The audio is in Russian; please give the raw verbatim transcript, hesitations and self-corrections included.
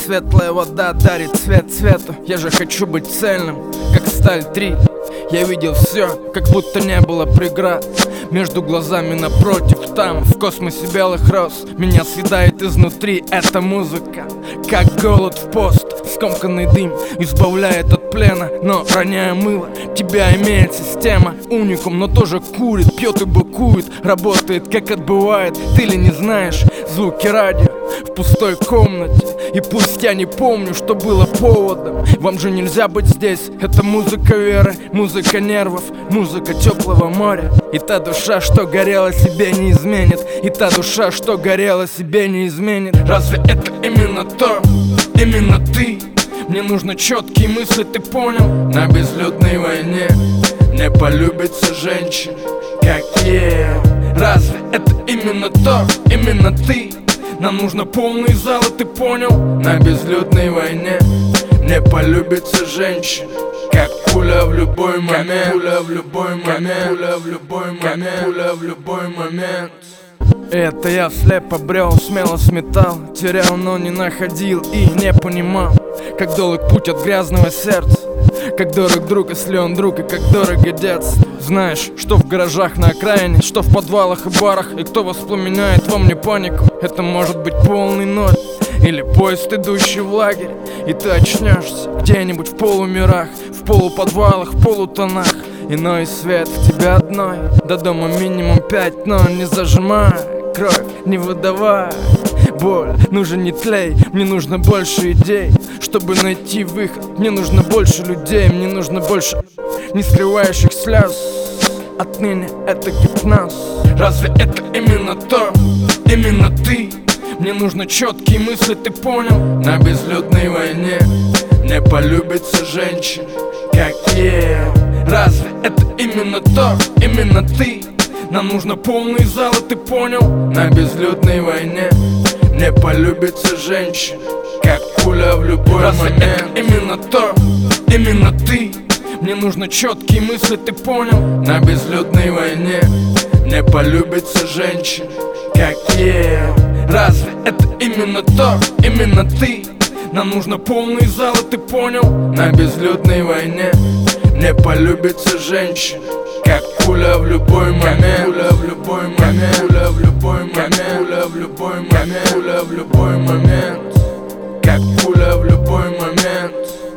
светлая вода дарит цвет цвету. Я же хочу быть цельным, как сталь три. Я видел все, как будто не было преград. Между глазами напротив, там, в космосе белых роз. Меня съедает изнутри эта музыка, как голод в пост. Скомканный дым избавляет от плена, но роняя мыло, тебя имеет система. Уникум, но тоже курит, пьет и быкует. Работает, как отбывает, ты ли не знаешь звуки радио в пустой комнате. И пусть я не помню, что было поводом, вам же нельзя быть здесь. Это музыка веры, музыка нервов, музыка теплого моря. И та душа, что горела, себе не изменит. И та душа, что горела, себе не изменит. Разве это именно то, именно ты? Мне нужно четкие мысли, ты понял? На безлюдной войне не полюбится женщин, как я. Разве это именно то, именно ты? Нам нужно полный зал, ты понял? На безлюдной войне не полюбится женщин, как пуля в любой момент, пуля в любой момент, пуля в любой момент, пуля в любой момент. Это я слепо брел, смело сметал, терял, но не находил и не понимал, как долг путь от грязного сердца, как дорог друг, если он друг, и как дорого детство. Знаешь, что в гаражах на окраине, что в подвалах и барах, и кто воспламеняет во мне панику. Это может быть полный ноль или поезд, идущий в лагерь, и ты очнешься где-нибудь в полумирах, в полуподвалах, в полутонах. Иной свет в тебя одной, до дома минимум пять, но не зажимай кровь, не выдавай боль, нужен не тлей, мне нужно больше идей, чтобы найти выход. Мне нужно больше людей, мне нужно больше не скрывающих слез. Отныне это гипноз. Разве это именно то, именно ты? Мне нужно четкие мысли, ты понял? На безлюдной войне не полюбится женщин, как я. Разве это именно то, именно ты? Нам нужно полный зал, ты понял? На безлюдной войне не полюбится женщин, как пуля в любой Разве момент. Это именно то, именно ты? Мне нужно четкие мысли, ты понял? На безлюдной войне не полюбится женщин, как я. Разве это именно то, именно ты? Нам нужно полный зал, ты понял? На безлюдной войне не полюбится женщин, как пуля в любой момент, пуля в любой момент, пуля в любой момент, пуля в любой момент, пуля в любой момент, как пуля в любой момент.